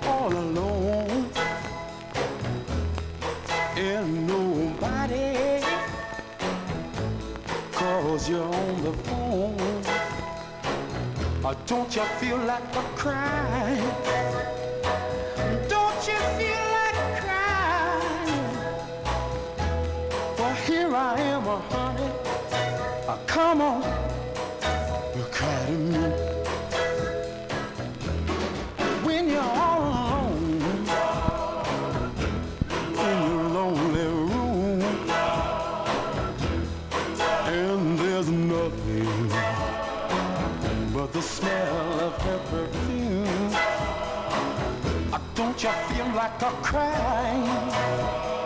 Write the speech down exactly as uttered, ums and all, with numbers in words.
all alone and nobody calls you on the phone. Or don't you feel like a crying? Don't you feel like crying? Well, here I am, uh, honey. Uh, come on, you cry to me. When you're all alone in your lonely room, and there's nothing but the smell of her perfume. Don't you feel like a crying?